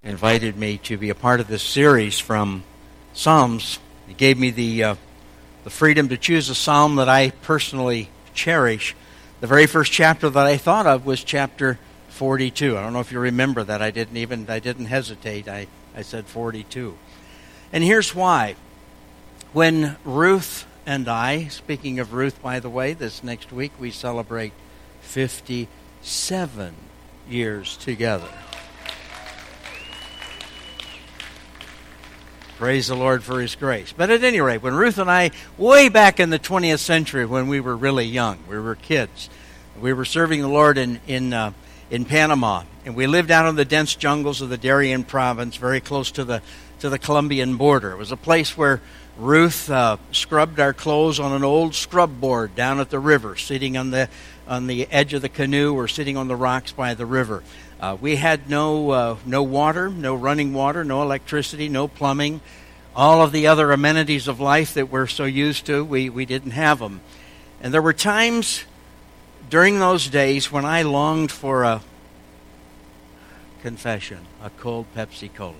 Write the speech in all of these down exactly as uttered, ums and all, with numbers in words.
invited me to be a part of this series from Psalms. He gave me the uh, the freedom to choose a psalm that I personally cherish. The very first chapter that I thought of was chapter forty-two. I don't know if you remember that. I didn't even I didn't hesitate. I, I said forty-two. And here's why. When Ruth and I, speaking of Ruth, by the way, this next week we celebrate fifty-seven years together. Praise the Lord for His grace. But at any rate, when Ruth and I, way back in the twentieth century, when we were really young, we were kids, we were serving the Lord in in uh, in Panama, and we lived out in the dense jungles of the Darien province, very close to the to the Colombian border. It was a place where Ruth uh, scrubbed our clothes on an old scrub board down at the river, sitting on the on the edge of the canoe or sitting on the rocks by the river. Uh, we had no uh, no water, no running water, no electricity, no plumbing. All of the other amenities of life that we're so used to, we, we didn't have them. And there were times during those days when I longed for a confession, a cold Pepsi Cola.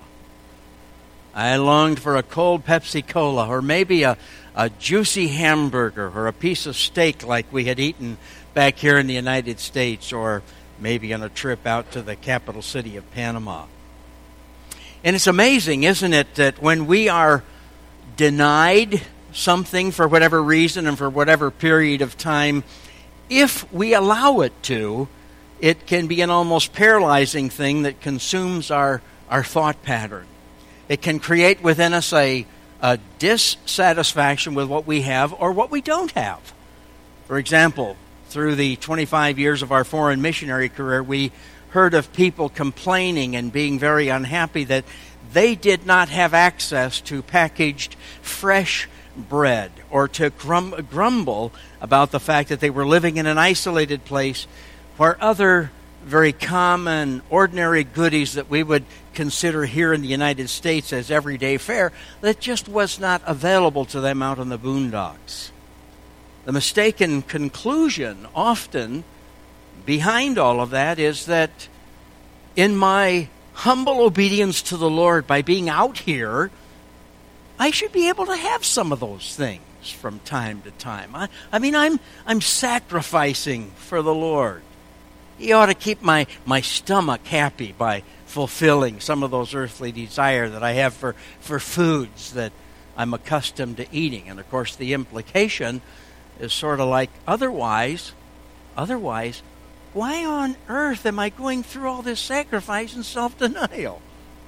I longed for a cold Pepsi Cola, or maybe a, a juicy hamburger, or a piece of steak like we had eaten back here in the United States, or maybe on a trip out to the capital city of Panama. And it's amazing, isn't it, that when we are denied something for whatever reason and for whatever period of time, if we allow it to, it can be an almost paralyzing thing that consumes our, our thought pattern. It can create within us a, a dissatisfaction with what we have or what we don't have. For example, through the twenty-five years of our foreign missionary career, we heard of people complaining and being very unhappy that they did not have access to packaged fresh bread, or to grum- grumble about the fact that they were living in an isolated place where other very common, ordinary goodies that we would consider here in the United States as everyday fare, that just was not available to them out on the boondocks. The mistaken conclusion often behind all of that is that in my humble obedience to the Lord by being out here, I should be able to have some of those things from time to time. I, I mean, I'm I'm sacrificing for the Lord. He ought to keep my, my stomach happy by fulfilling some of those earthly desires that I have for, for foods that I'm accustomed to eating. And, of course, the implication is sort of like, otherwise, otherwise, why on earth am I going through all this sacrifice and self-denial?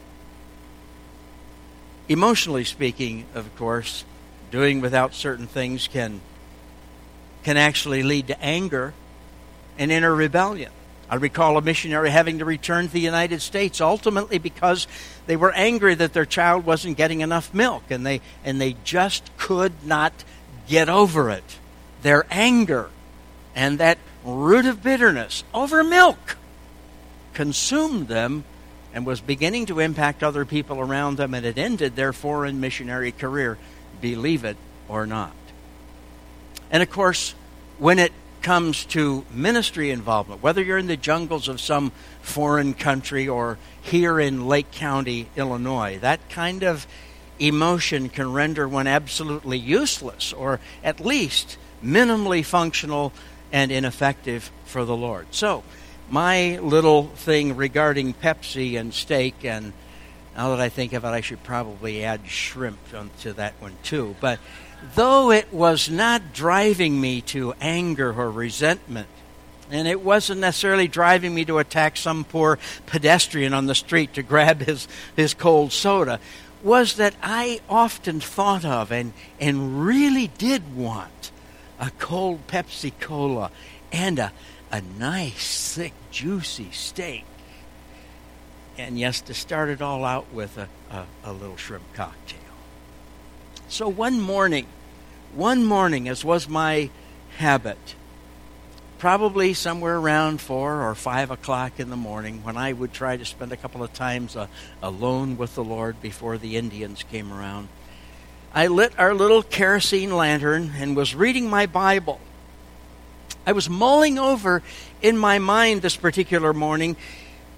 Emotionally speaking, of course, doing without certain things can, can actually lead to anger and inner rebellion. I recall a missionary having to return to the United States ultimately because they were angry that their child wasn't getting enough milk, and they and they just could not get over it. Their anger and that root of bitterness over milk consumed them and was beginning to impact other people around them, and it ended their foreign missionary career, believe it or not. And of course, when it comes to ministry involvement, whether you're in the jungles of some foreign country or here in Lake County, Illinois, that kind of emotion can render one absolutely useless, or at least minimally functional and ineffective for the Lord. So, my little thing regarding Pepsi and steak, and now that I think of it, I should probably add shrimp to that one too, but though it was not driving me to anger or resentment, and it wasn't necessarily driving me to attack some poor pedestrian on the street to grab his, his cold soda, was that I often thought of and, and really did want a cold Pepsi Cola and a, a nice, thick, juicy steak. And yes, to start it all out with a, a, a little shrimp cocktail. So one morning, one morning, as was my habit, probably somewhere around four or five o'clock in the morning, when I would try to spend a couple of times uh, alone with the Lord before the Indians came around, I lit our little kerosene lantern and was reading my Bible. I was mulling over in my mind this particular morning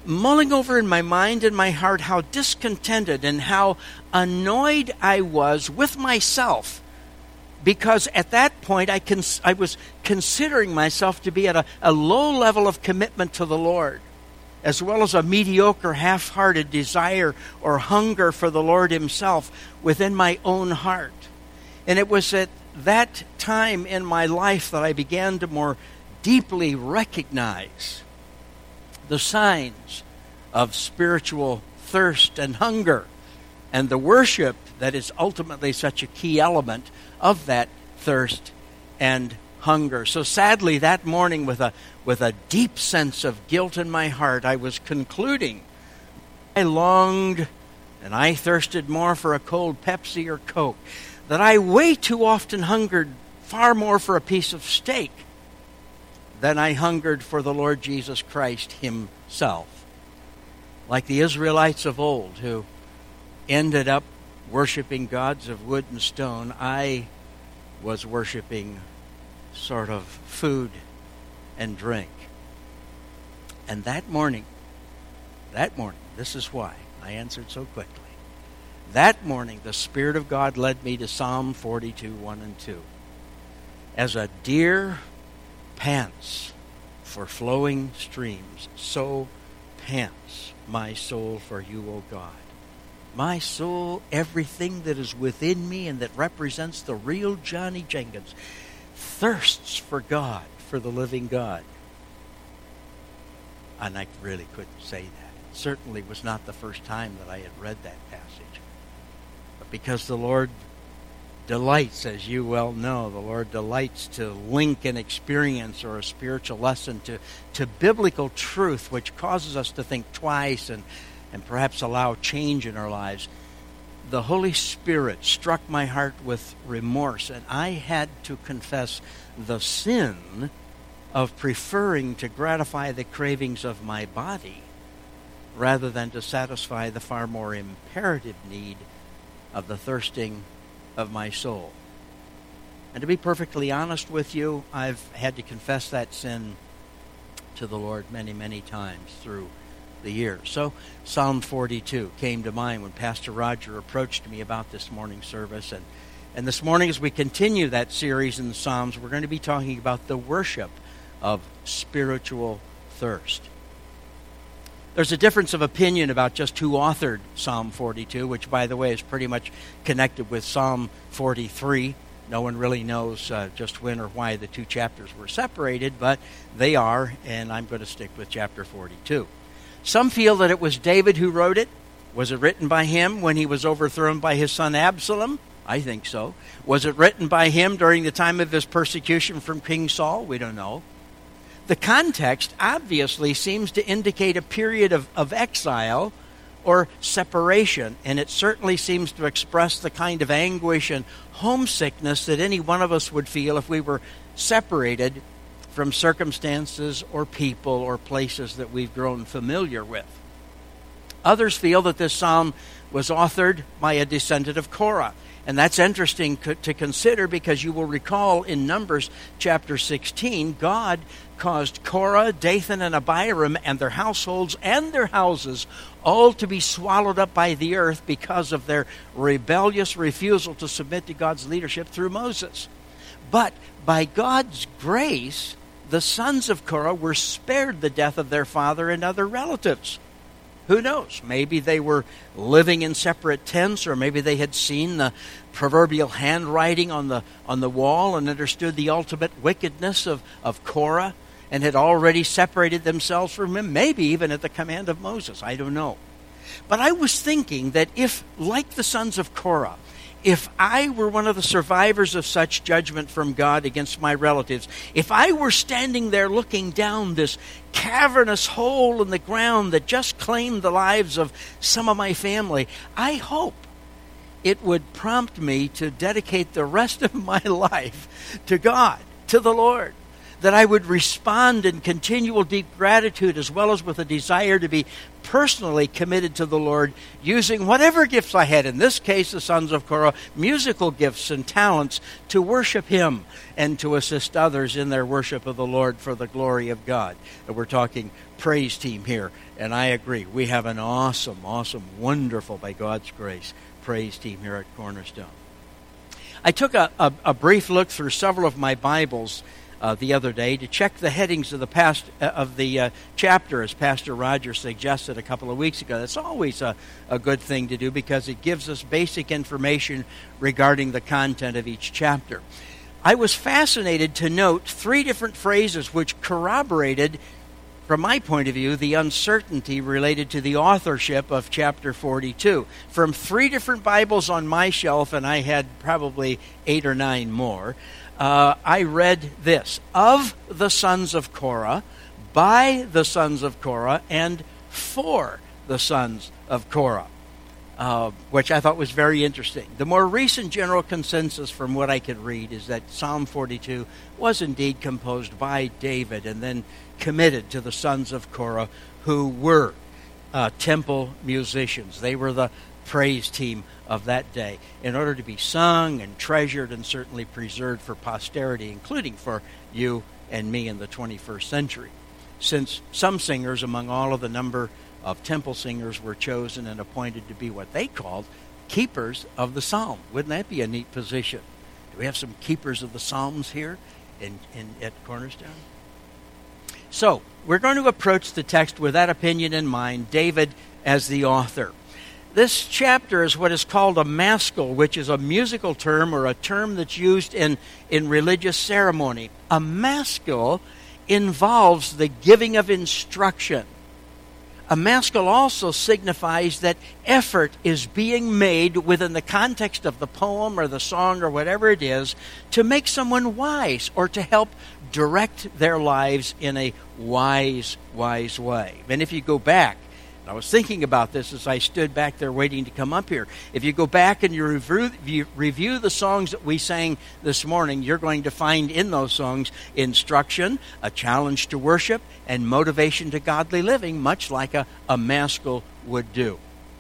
mulling over in my mind and my heart how discontented and how annoyed I was with myself, because at that point I, cons- I was considering myself to be at a, a low level of commitment to the Lord, as well as a mediocre, half-hearted desire or hunger for the Lord himself within my own heart. And it was at that time in my life that I began to more deeply recognize the signs of spiritual thirst and hunger, and the worship that is ultimately such a key element of that thirst and hunger. So sadly, that morning, with a with a deep sense of guilt in my heart, I was concluding I longed and I thirsted more for a cold Pepsi or Coke, that I way too often hungered far more for a piece of steak than I hungered for the Lord Jesus Christ himself. Like the Israelites of old, who ended up worshiping gods of wood and stone, I was worshiping sort of food and drink. And that morning, that morning, this is why I answered so quickly. That morning, the Spirit of God led me to Psalm forty-two, one and two. As a deer pants for flowing streams, so pants my soul for you, O God. My soul, everything that is within me and that represents the real Johnny Jenkins, thirsts for God, for the living God. And I really couldn't say that. It certainly was not the first time that I had read that passage. But because the Lord delights, as you well know, the Lord delights to link an experience or a spiritual lesson to, to biblical truth, which causes us to think twice and, and perhaps allow change in our lives. The Holy Spirit struck my heart with remorse, and I had to confess the sin of preferring to gratify the cravings of my body rather than to satisfy the far more imperative need of the thirsting of my soul. And to be perfectly honest with you, I've had to confess that sin to the Lord many, many times through the years. So Psalm forty-two came to mind when Pastor Roger approached me about this morning's service. And, and this morning, as we continue that series in the Psalms, we're going to be talking about the worship of spiritual thirst. There's a difference of opinion about just who authored Psalm forty-two, which, by the way, is pretty much connected with Psalm forty-three. No one really knows uh, just when or why the two chapters were separated, but they are, and I'm going to stick with chapter forty-two. Some feel that it was David who wrote it. Was it written by him when he was overthrown by his son Absalom? I think so. Was it written by him during the time of his persecution from King Saul? We don't know. The context obviously seems to indicate a period of, of exile or separation, and it certainly seems to express the kind of anguish and homesickness that any one of us would feel if we were separated from circumstances or people or places that we've grown familiar with. Others feel that this psalm was authored by a descendant of Korah. And that's interesting to consider, because you will recall in Numbers chapter sixteen, God caused Korah, Dathan, and Abiram and their households and their houses all to be swallowed up by the earth because of their rebellious refusal to submit to God's leadership through Moses. But by God's grace, the sons of Korah were spared the death of their father and other relatives. Who knows? Maybe they were living in separate tents, or maybe they had seen the proverbial handwriting on the on the wall and understood the ultimate wickedness of, of Korah and had already separated themselves from him, maybe even at the command of Moses. I don't know. But I was thinking that if, like the sons of Korah, if I were one of the survivors of such judgment from God against my relatives, if I were standing there looking down this cavernous hole in the ground that just claimed the lives of some of my family, I hope it would prompt me to dedicate the rest of my life to God, to the Lord, that I would respond in continual deep gratitude, as well as with a desire to be personally committed to the Lord, using whatever gifts I had, in this case the sons of Korah, musical gifts and talents, to worship Him and to assist others in their worship of the Lord for the glory of God. And we're talking praise team here And I agree. We have an awesome, awesome, wonderful, by God's grace, praise team here at Cornerstone. I took a, a, a brief look through several of my Bibles uh, the other day to check the headings of the past uh, of the uh, chapter, as Pastor Roger suggested a couple of weeks ago. That's always a, a good thing to do because it gives us basic information regarding the content of each chapter. I was fascinated to note three different phrases which corroborated, from my point of view, the uncertainty related to the authorship of chapter forty-two. From three different Bibles on my shelf, and I had probably eight or nine more, uh, I read this: of the sons of Korah, by the sons of Korah, and for the sons of Korah, uh, which I thought was very interesting. The more recent general consensus from what I could read is that Psalm forty-two was indeed composed by David and then committed to the sons of Korah, who were uh, temple musicians. They were the praise team of that day, in order to be sung and treasured and certainly preserved for posterity, including for you and me in the twenty-first century. Since some singers, among all of the number of temple singers, were chosen and appointed to be what they called keepers of the psalm. Wouldn't that be a neat position? Do we have some keepers of the psalms here in, in at Cornerstone? So, we're going to approach the text with that opinion in mind, David as the author. This chapter is what is called a maskil, which is a musical term or a term that's used in, in religious ceremony. A maskil involves the giving of instruction. A maskil also signifies that effort is being made within the context of the poem or the song or whatever it is to make someone wise or to help direct their lives in a wise, wise way. And if you go back, and I was thinking about this as I stood back there waiting to come up here. If you go back and you review, you review the songs that we sang this morning, you're going to find in those songs instruction, a challenge to worship, and motivation to godly living, much like a, a maskil would do.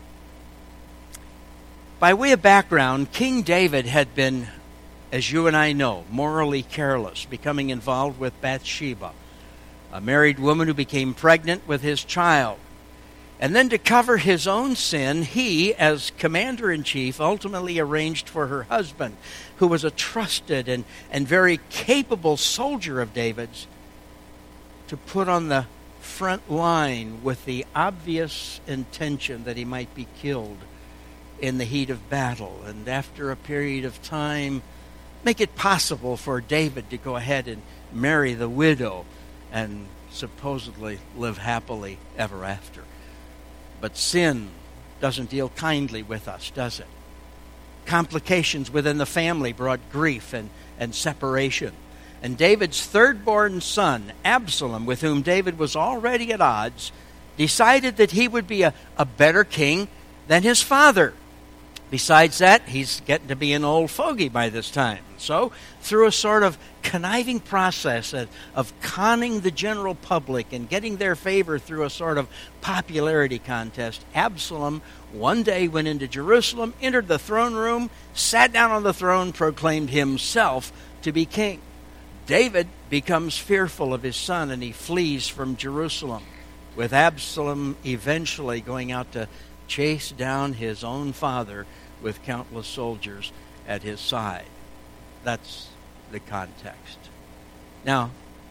By way of background, King David had been, as you and I know, morally careless, becoming involved with Bathsheba, a married woman who became pregnant with his child. And then to cover his own sin, he, as commander-in-chief, ultimately arranged for her husband, who was a trusted and, and very capable soldier of David's, to put on the front line with the obvious intention that he might be killed in the heat of battle. And after a period of time, make it possible for David to go ahead and marry the widow and supposedly live happily ever after. But sin doesn't deal kindly with us, does it? Complications within the family brought grief and, and separation. And David's third-born son, Absalom, with whom David was already at odds, decided that he would be a, a better king than his father. Besides that, he's getting to be an old fogey by this time. So, through a sort of conniving process of, of conning the general public and getting their favor through a sort of popularity contest, Absalom one day went into Jerusalem, entered the throne room, sat down on the throne, proclaimed himself to be king. David becomes fearful of his son, and he flees from Jerusalem, with Absalom eventually going out to chase down his own father with countless soldiers at his side. That's the context. Now,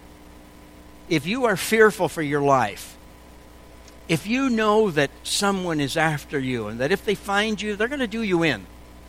if you are fearful for your life, if you know that someone is after you and that if they find you, they're going to do you in,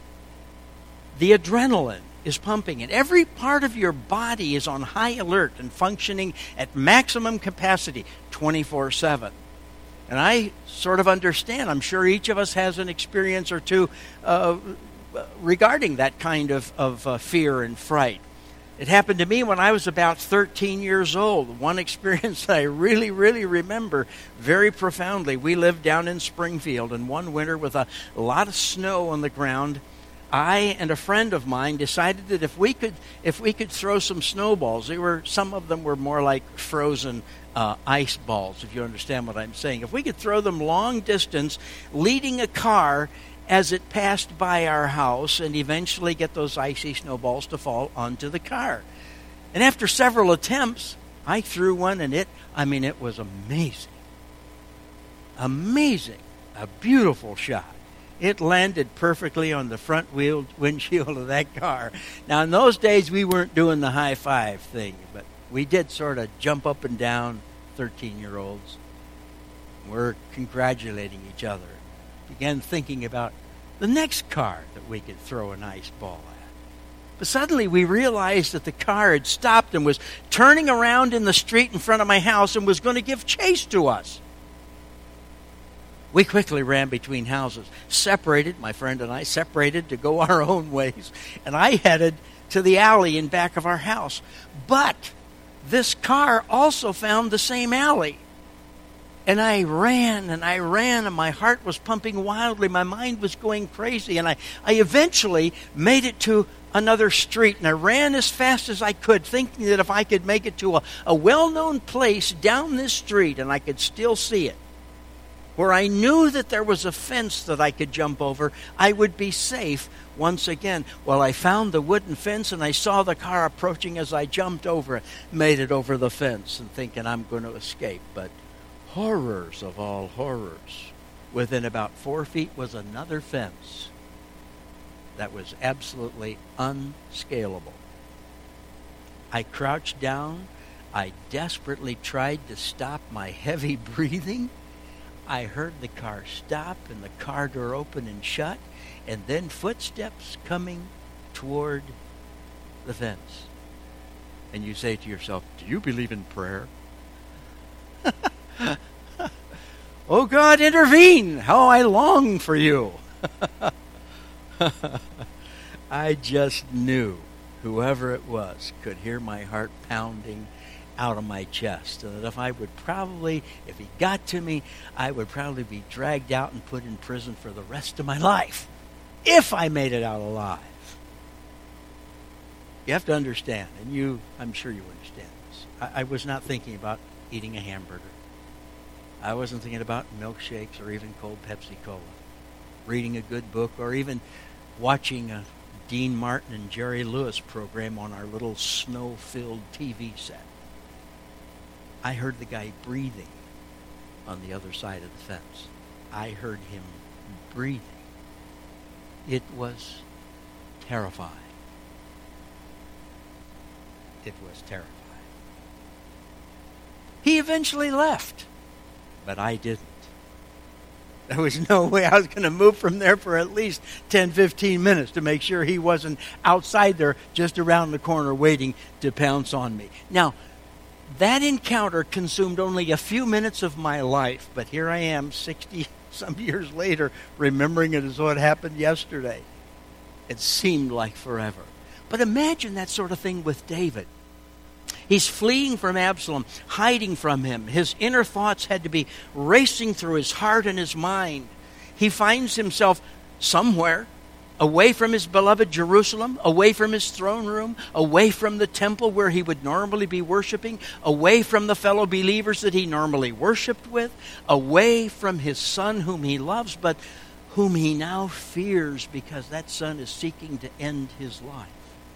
the adrenaline is pumping and every part of your body is on high alert and functioning at maximum capacity twenty-four seven. And I sort of understand. I'm sure each of us has an experience or two uh, regarding that kind of, of uh, fear and fright. It happened to me when I was about thirteen years old. One experience that I really, really remember very profoundly. We lived down in Springfield, and one winter with a lot of snow on the ground, I and a friend of mine decided that if we could if we could throw some snowballs, they were some of them were more like frozen uh, ice balls, if you understand what I'm saying. If we could throw them long distance, leading a car as it passed by our house, and eventually get those icy snowballs to fall onto the car. And after several attempts, I threw one, and it, I mean, it was amazing. Amazing. A beautiful shot. It landed perfectly on the front wheel windshield of that car. Now, in those days, we weren't doing the high five thing, but we did sort of jump up and down, thirteen-year-olds. We're congratulating each other. Began thinking about the next car that we could throw a nice ball at. But suddenly we realized that the car had stopped and was turning around in the street in front of my house and was going to give chase to us. We quickly ran between houses, separated, my friend and I separated to go our own ways, and I headed to the alley in back of our house. But this car also found the same alley. And I ran and I ran and my heart was pumping wildly. My mind was going crazy. And I, I eventually made it to another street. And I ran as fast as I could, thinking that if I could make it to a, a well-known place down this street, and I could still see it, where I knew that there was a fence that I could jump over, I would be safe once again. Well, I found the wooden fence and I saw the car approaching as I jumped over it, made it over the fence and thinking I'm going to escape. But horrors of all horrors, within about four feet was another fence that was absolutely unscalable. I crouched down. I desperately tried to stop my heavy breathing. I heard the car stop and the car door open and shut, and then footsteps coming toward the fence. And you say to yourself, do you believe in prayer? Oh God, intervene! How I long for you. I just knew whoever it was could hear my heart pounding out of my chest, and that if I would probably, if he got to me, I would probably be dragged out and put in prison for the rest of my life, if I made it out alive. You have to understand, and you, I'm sure you understand this. I, I was not thinking about eating a hamburger. I wasn't thinking about milkshakes or even cold Pepsi Cola, reading a good book, or even watching a Dean Martin and Jerry Lewis program on our little snow-filled T V set. I heard the guy breathing on the other side of the fence. I heard him breathing. It was terrifying. It was terrifying. He eventually left, but I didn't. There was no way I was going to move from there for at least ten, fifteen minutes to make sure he wasn't outside there just around the corner waiting to pounce on me. Now, that encounter consumed only a few minutes of my life, but here I am sixty-some years later, remembering it as though it happened yesterday. It seemed like forever. But imagine that sort of thing with David. He's fleeing from Absalom, hiding from him. His inner thoughts had to be racing through his heart and his mind. He finds himself somewhere, away from his beloved Jerusalem, away from his throne room, away from the temple where he would normally be worshiping, away from the fellow believers that he normally worshiped with, away from his son whom he loves, but whom he now fears because that son is seeking to end his life.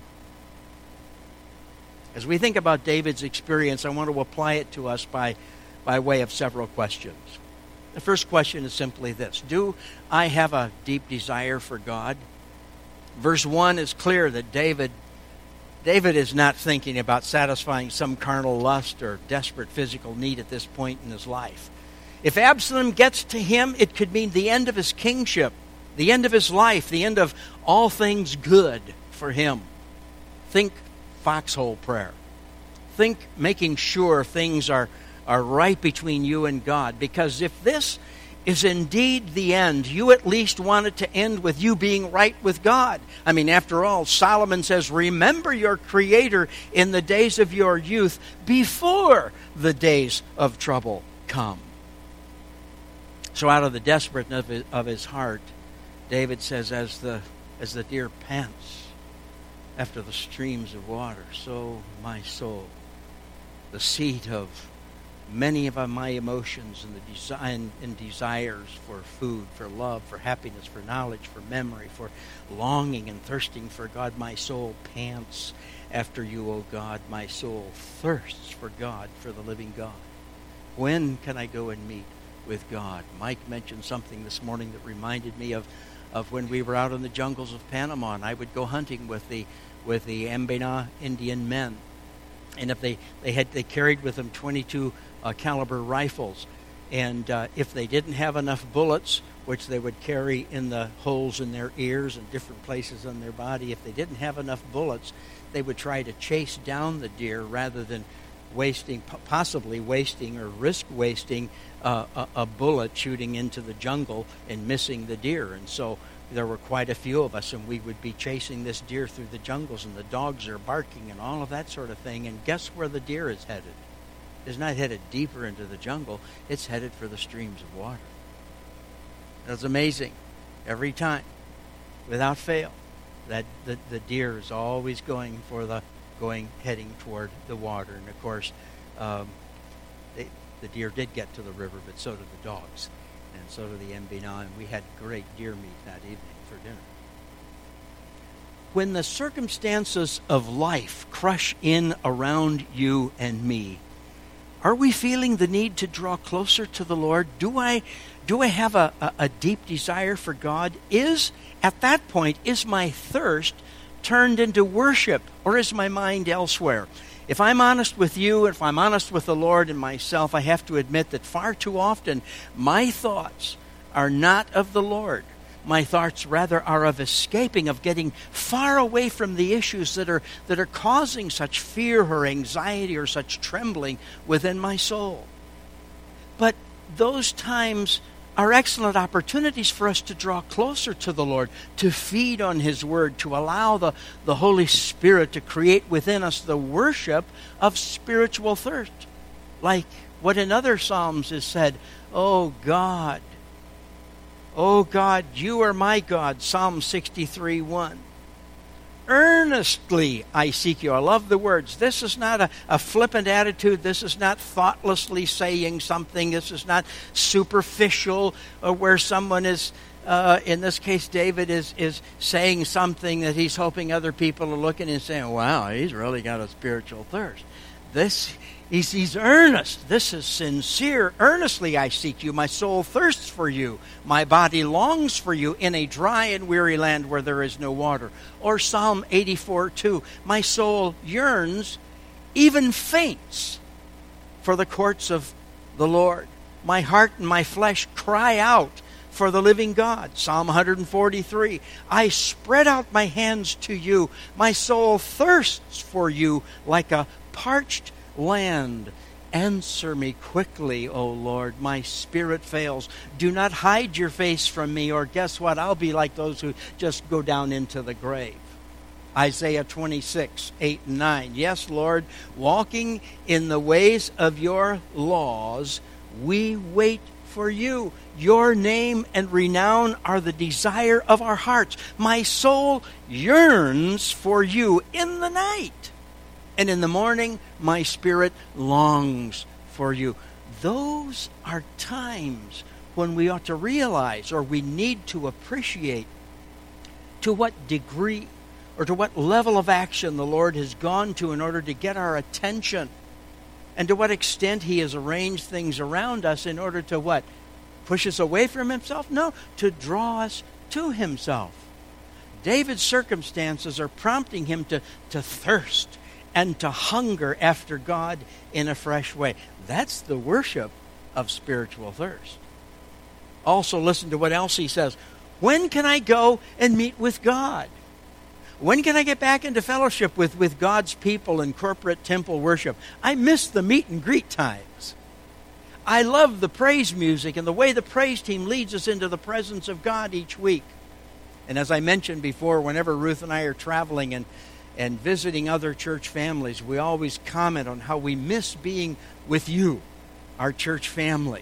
As we think about David's experience, I want to apply it to us by, by way of several questions. The first question is simply this: do I have a deep desire for God? Verse one is clear that David, David is not thinking about satisfying some carnal lust or desperate physical need at this point in his life. If Absalom gets to him, it could mean the end of his kingship, the end of his life, the end of all things good for him. Think foxhole prayer. Think making sure things are, are right between you and God. Because if this is indeed the end, you at least want it to end with you being right with God. I mean, after all, Solomon says, remember your Creator in the days of your youth before the days of trouble come. So out of the desperateness of his, of his heart, David says, as the, as the deer pants after the streams of water, so my soul, the seat of many of my emotions and the design and desires for food, for love, for happiness, for knowledge, for memory, for longing and thirsting for God. My soul pants after you, O God. My soul thirsts for God, for the living God. When can I go and meet with God. Mike mentioned something this morning that reminded me of, of when we were out in the jungles of Panama, and I would go hunting with the with the Ambena Indian men. And if they, they had they carried with them twenty-two uh, caliber rifles, and uh, if they didn't have enough bullets, which they would carry in the holes in their ears and different places on their body, if they didn't have enough bullets, they would try to chase down the deer rather than wasting, possibly wasting or risk wasting uh, a, a bullet shooting into the jungle and missing the deer. And so there were quite a few of us, and we would be chasing this deer through the jungles, and the dogs are barking and all of that sort of thing. And guess where the deer is headed? It's not headed deeper into the jungle. It's headed for the streams of water. That's amazing. Every time, without fail, that the, the deer is always going for the going heading toward the water. And of course, um, they, the deer did get to the river, but so did the dogs. And so did the Mbina, and we had great deer meat that evening for dinner. When the circumstances of life crush in around you and me, are we feeling the need to draw closer to the Lord? Do I, do I have a, a, a deep desire for God? Is, at that point, is my thirst turned into worship, or is my mind elsewhere? If I'm honest with you, if I'm honest with the Lord and myself, I have to admit that far too often my thoughts are not of the Lord. My thoughts rather are of escaping, of getting far away from the issues that are that are causing such fear or anxiety or such trembling within my soul. But those times are excellent opportunities for us to draw closer to the Lord, to feed on His Word, to allow the, the Holy Spirit to create within us the worship of spiritual thirst. Like what in other Psalms is said, "Oh God, oh God, you are my God," Psalm sixty-three one. Earnestly I seek you. I love the words. This is not a, a flippant attitude. This is not thoughtlessly saying something. This is not superficial, or where someone is, uh, in this case David, is, is saying something that he's hoping other people are looking and saying, wow, he's really got a spiritual thirst. This He's, he's earnest. This is sincere. Earnestly I seek you. My soul thirsts for you. My body longs for you in a dry and weary land where there is no water. Or Psalm eighty-four two. My soul yearns, even faints, for the courts of the Lord. My heart and my flesh cry out for the living God. Psalm one forty-three. I spread out my hands to you. My soul thirsts for you like a parched land. Answer me quickly, O Lord. My spirit fails. Do not hide your face from me, or guess what? I'll be like those who just go down into the grave. Isaiah twenty-six, eight and nine. Yes, Lord, walking in the ways of your laws, we wait for you. Your name and renown are the desire of our hearts. My soul yearns for you in the night. And in the morning, my spirit longs for you. Those are times when we ought to realize, or we need to appreciate, to what degree or to what level of action the Lord has gone to in order to get our attention, and to what extent He has arranged things around us in order to what? Push us away from Himself? No, to draw us to Himself. David's circumstances are prompting him to, to thirst and to hunger after God in a fresh way. That's the worship of spiritual thirst. Also, listen to what else he says. When can I go and meet with God? When can I get back into fellowship with, with God's people in corporate temple worship? I miss the meet and greet times. I love the praise music and the way the praise team leads us into the presence of God each week. And as I mentioned before, whenever Ruth and I are traveling and and visiting other church families, we always comment on how we miss being with you, our church family.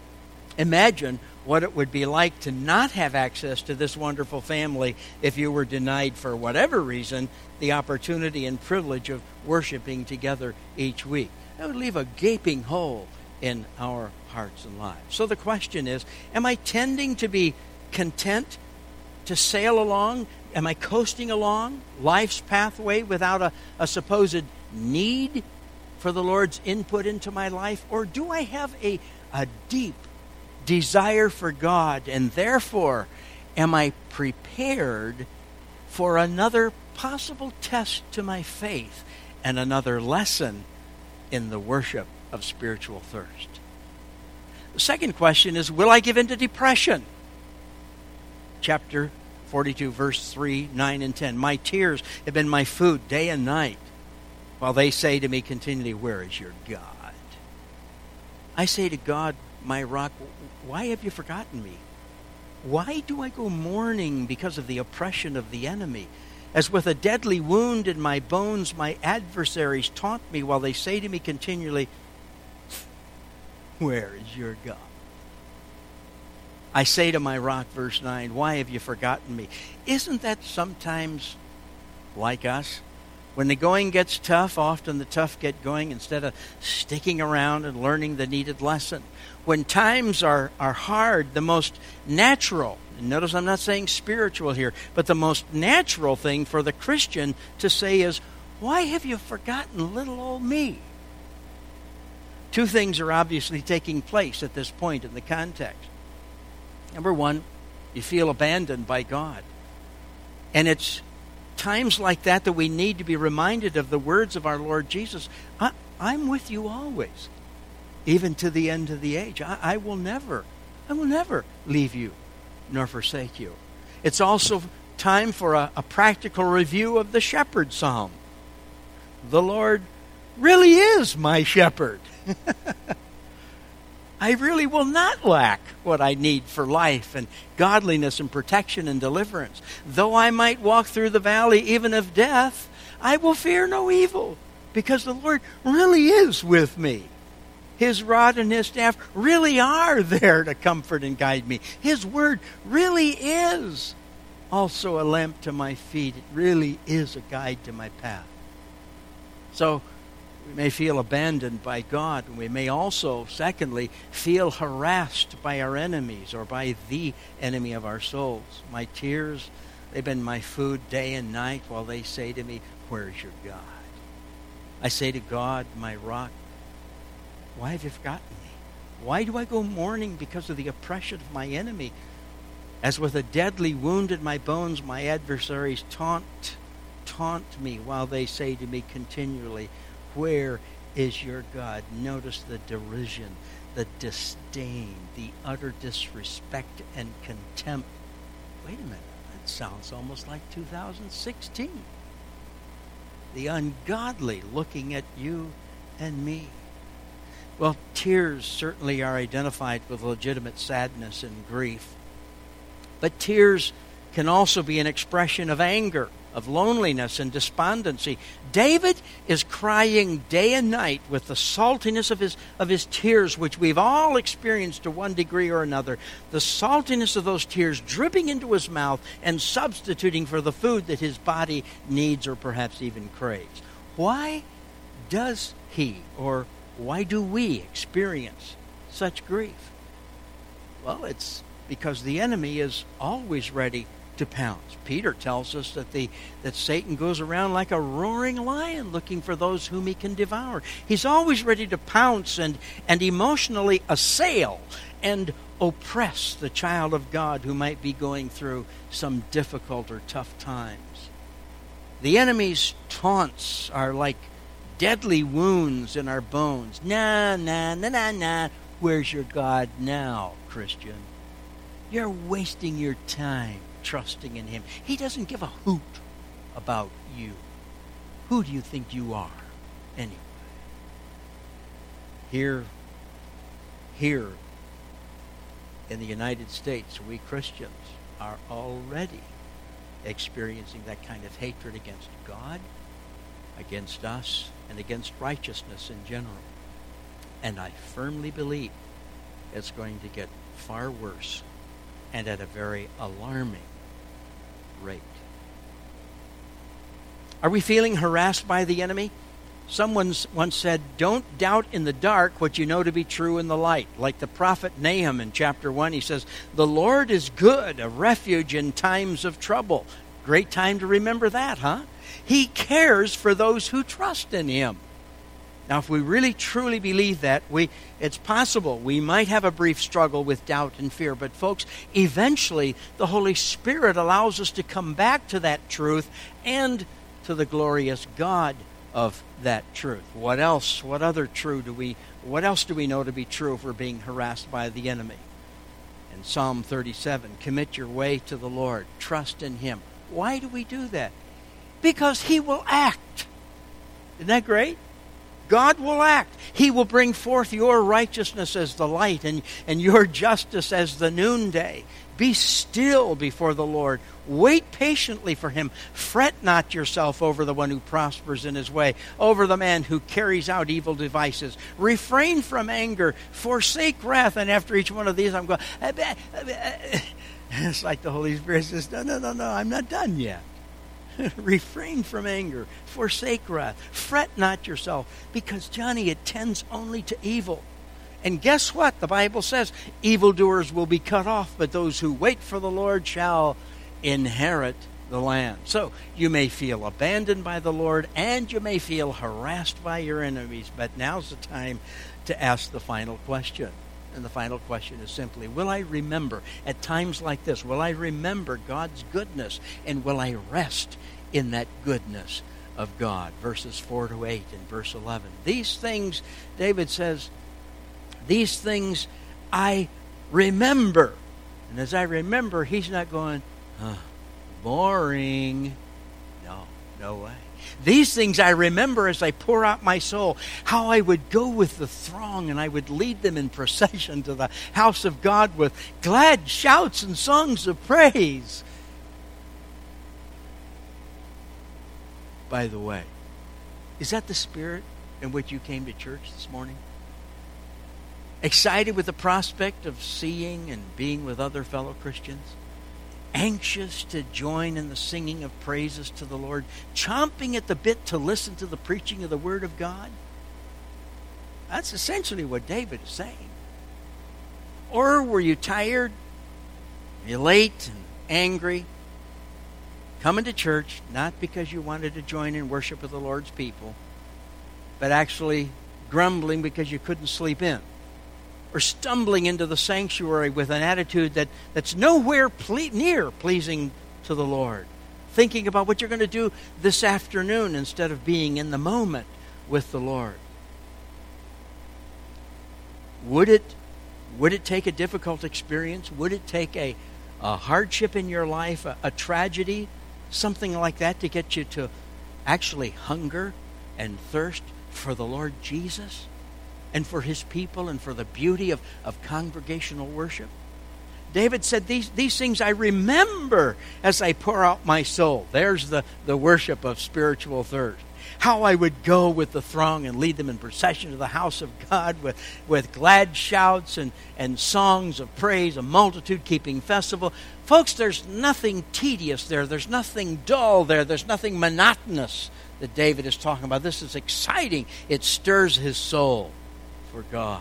Imagine what it would be like to not have access to this wonderful family if you were denied, for whatever reason, the opportunity and privilege of worshiping together each week. That would leave a gaping hole in our hearts and lives. So the question is, am I tending to be content to sail along? Am I coasting along life's pathway without a, a supposed need for the Lord's input into my life? Or do I have a, a deep desire for God, and therefore am I prepared for another possible test to my faith and another lesson in the worship of spiritual thirst. The second question is, will I give in to depression? Chapter forty-two, verse three, nine, and ten. My tears have been my food day and night, while they say to me continually, where is your God? I say to God, my rock, why have you forgotten me? Why do I go mourning because of the oppression of the enemy? As with a deadly wound in my bones, my adversaries taunt me while they say to me continually, where is your God? I say to my rock, verse nine, why have you forgotten me? Isn't that sometimes like us? When the going gets tough, often the tough get going instead of sticking around and learning the needed lesson. When times are, are hard, the most natural, and notice I'm not saying spiritual here, but the most natural thing for the Christian to say is, why have you forgotten little old me? Two things are obviously taking place at this point in the context. Number one, you feel abandoned by God. And it's times like that that we need to be reminded of the words of our Lord Jesus. I, I'm with you always, even to the end of the age. I, I will never, I will never leave you nor forsake you. It's also time for a, a practical review of the shepherd psalm. The Lord really is my shepherd. I really will not lack what I need for life and godliness and protection and deliverance. Though I might walk through the valley even of death, I will fear no evil, because the Lord really is with me. His rod and his staff really are there to comfort and guide me. His word really is also a lamp to my feet. It really is a guide to my path. So, we may feel abandoned by God. We may also, secondly, feel harassed by our enemies or by the enemy of our souls. My tears, they've been my food day and night while they say to me, where's your God? I say to God, my rock, why have you forgotten me? Why do I go mourning because of the oppression of my enemy? As with a deadly wound in my bones, my adversaries taunt, taunt me while they say to me continually, where is your God? Notice the derision, the disdain, the utter disrespect and contempt. Wait a minute, that sounds almost like two thousand sixteen. The ungodly looking at you and me. Well, tears certainly are identified with legitimate sadness and grief. But tears can also be an expression of anger, of loneliness and despondency. David is crying day and night with the saltiness of his of his tears, which we've all experienced to one degree or another. The saltiness of those tears dripping into his mouth and substituting for the food that his body needs or perhaps even craves. Why does he, or why do we experience such grief? Well, it's because the enemy is always ready to pounce. Peter tells us that the that Satan goes around like a roaring lion looking for those whom he can devour. He's always ready to pounce and, and emotionally assail and oppress the child of God who might be going through some difficult or tough times. The enemy's taunts are like deadly wounds in our bones. Nah, nah, nah, nah, nah. Where's your God now, Christian? You're wasting your time trusting in him. He doesn't give a hoot about you. Who do you think you are, anyway? Here, here in the United States, we Christians are already experiencing that kind of hatred against God, against us, and against righteousness in general. And I firmly believe it's going to get far worse and at a very alarming rate. Are we feeling harassed by the enemy? Someone once said, don't doubt in the dark what you know to be true in the light. Like the prophet Nahum in chapter one, he says, the Lord is good, a refuge in times of trouble. Great time to remember that, huh? He cares for those who trust in him. Now, if we really truly believe that, we it's possible we might have a brief struggle with doubt and fear. But folks, eventually the Holy Spirit allows us to come back to that truth and to the glorious God of that truth. What else? What other true do we what else do we know to be true if we're being harassed by the enemy? In Psalm thirty-seven, commit your way to the Lord. Trust in Him. Why do we do that? Because He will act. Isn't that great? God will act. He will bring forth your righteousness as the light and, and your justice as the noonday. Be still before the Lord. Wait patiently for Him. Fret not yourself over the one who prospers in his way, over the man who carries out evil devices. Refrain from anger. Forsake wrath. And after each one of these, I'm going, it's like the Holy Spirit says, no, no, no, no, I'm not done yet. Refrain from anger. Forsake wrath. Fret not yourself, because, Johnny, it tends only to evil. And guess what? The Bible says, evildoers will be cut off, but those who wait for the Lord shall inherit the land. So you may feel abandoned by the Lord, and you may feel harassed by your enemies, but now's the time to ask the final question. And the final question is simply, will I remember at times like this, will I remember God's goodness, and will I rest in that goodness of God? Verses four to eight and verse eleven. These things, David says, these things I remember. And as I remember, he's not going, huh, boring. No, no way. These things I remember as I pour out my soul, how I would go with the throng and I would lead them in procession to the house of God with glad shouts and songs of praise. By the way, is that the spirit in which you came to church this morning? Excited with the prospect of seeing and being with other fellow Christians? Anxious to join in the singing of praises to the Lord, chomping at the bit to listen to the preaching of the Word of God? That's essentially what David is saying. Or were you tired, you're late and angry, coming to church, not because you wanted to join in worship with the Lord's people, but actually grumbling because you couldn't sleep in? Or stumbling into the sanctuary with an attitude that, that's nowhere ple- near pleasing to the Lord. Thinking about what you're going to do this afternoon instead of being in the moment with the Lord. Would it, would it take a difficult experience? Would it take a, a hardship in your life, a, a tragedy, something like that to get you to actually hunger and thirst for the Lord Jesus? And for His people, and for the beauty of, of congregational worship? David said, these, these things I remember as I pour out my soul. There's the, the worship of spiritual thirst. How I would go with the throng and lead them in procession to the house of God with, with glad shouts and, and songs of praise, a multitude keeping festival. Folks, there's nothing tedious there. There's nothing dull there. There's nothing monotonous that David is talking about. This is exciting. It stirs his soul for God.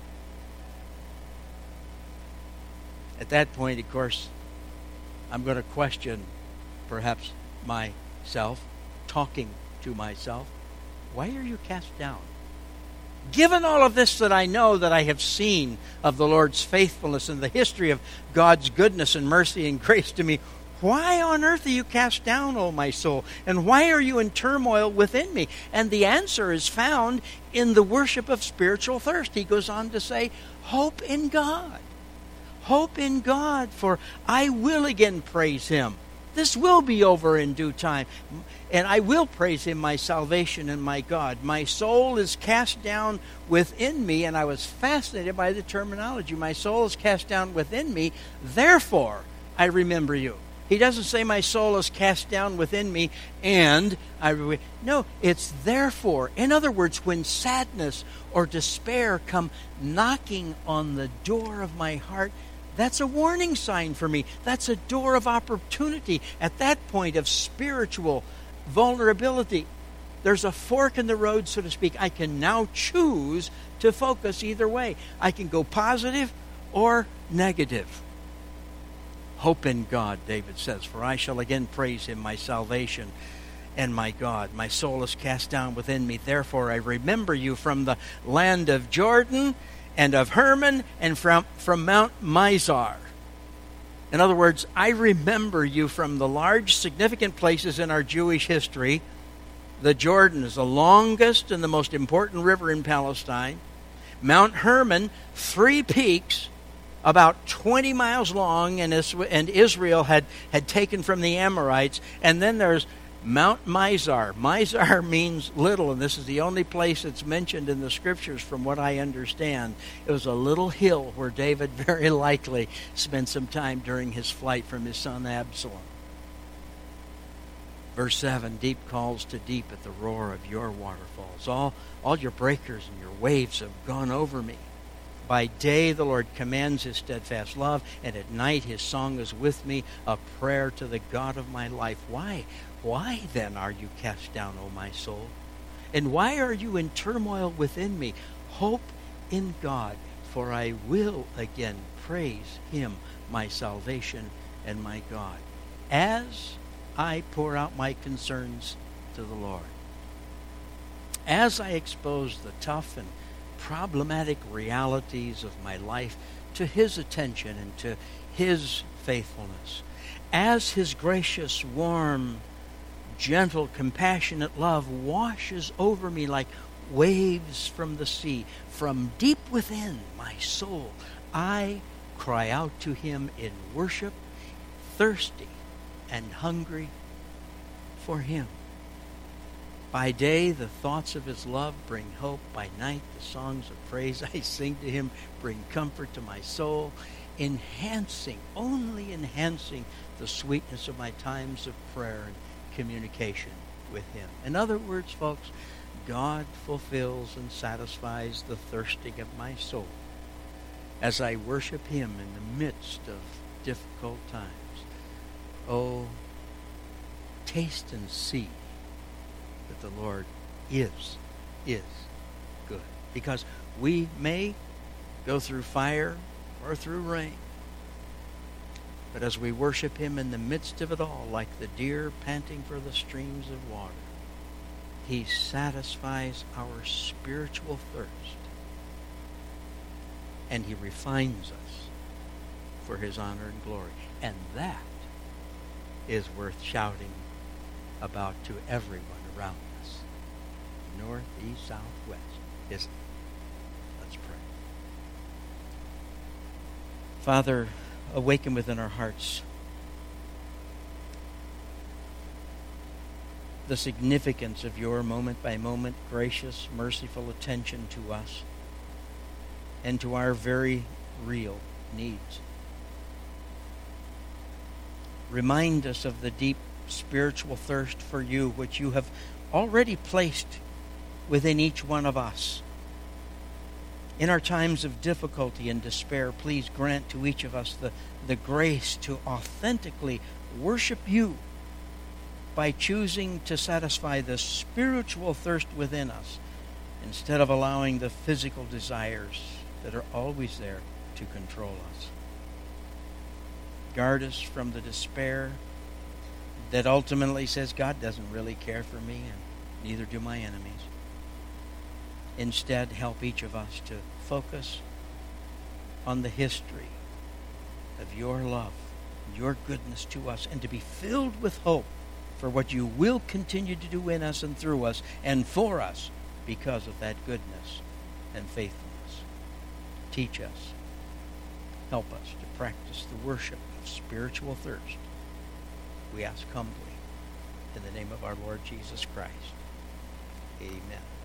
At that point, of course, I'm going to question perhaps myself, talking to myself. Why are you cast down? Given all of this that I know, that I have seen of the Lord's faithfulness and the history of God's goodness and mercy and grace to me, why on earth are you cast down, O my soul? And why are you in turmoil within me? And the answer is found in the worship of spiritual thirst. He goes on to say, hope in God. Hope in God, for I will again praise Him. This will be over in due time. And I will praise Him, my salvation and my God. My soul is cast down within me, and I was fascinated by the terminology. My soul is cast down within me, therefore I remember you. He doesn't say my soul is cast down within me and I re- no, it's therefore. In other words, when sadness or despair come knocking on the door of my heart, that's a warning sign for me. That's a door of opportunity. At that point of spiritual vulnerability, there's a fork in the road, so to speak. I can now choose to focus either way. I can go positive or negative. Hope in God, David says, for I shall again praise Him, my salvation and my God. My soul is cast down within me. Therefore I remember you from the land of Jordan and of Hermon and from, from Mount Mizar. In other words, I remember you from the large, significant places in our Jewish history. The Jordan is the longest and the most important river in Palestine. Mount Hermon, three peaks, about twenty miles long, and Israel had, had taken from the Amorites. And then there's Mount Mizar. Mizar means little, and this is the only place it's mentioned in the Scriptures from what I understand. It was a little hill where David very likely spent some time during his flight from his son Absalom. Verse seven, deep calls to deep at the roar of your waterfalls. All, all your breakers and your waves have gone over me. By day the Lord commands his steadfast love, and at night his song is with me, a prayer to the God of my life. Why? Why then are you cast down, O my soul? And why are you in turmoil within me? Hope in God, for I will again praise him, my salvation and my God, as I pour out my concerns to the Lord. As I expose the tough and problematic realities of my life to his attention and to his faithfulness, as his gracious, warm, gentle, compassionate love washes over me like waves from the sea, from deep within my soul, I cry out to him in worship, thirsty and hungry for him. By day, the thoughts of his love bring hope. By night, the songs of praise I sing to him bring comfort to my soul, enhancing, only enhancing the sweetness of my times of prayer and communication with him. In other words, folks, God fulfills and satisfies the thirsting of my soul as I worship him in the midst of difficult times. Oh, taste and see that the Lord is, is good. Because we may go through fire or through rain, but as we worship him in the midst of it all, like the deer panting for the streams of water, he satisfies our spiritual thirst, and he refines us for his honor and glory. And that is worth shouting about to everyone around us. North, east, south, west. Isn't it? Let's pray. Father, awaken within our hearts the significance of your moment-by-moment gracious, merciful attention to us and to our very real needs. Remind us of the deep spiritual thirst for you, which you have already placed within each one of us. In our times of difficulty and despair, please grant to each of us the, the grace to authentically worship you by choosing to satisfy the spiritual thirst within us instead of allowing the physical desires that are always there to control us. Guard us from the despair that ultimately says God doesn't really care for me, and neither do my enemies. Instead, help each of us to focus on the history of your love, your goodness to us, and to be filled with hope for what you will continue to do in us and through us and for us because of that goodness and faithfulness. Teach us. Help us to practice the worship of spiritual thirst. We ask humbly in the name of our Lord Jesus Christ. Amen.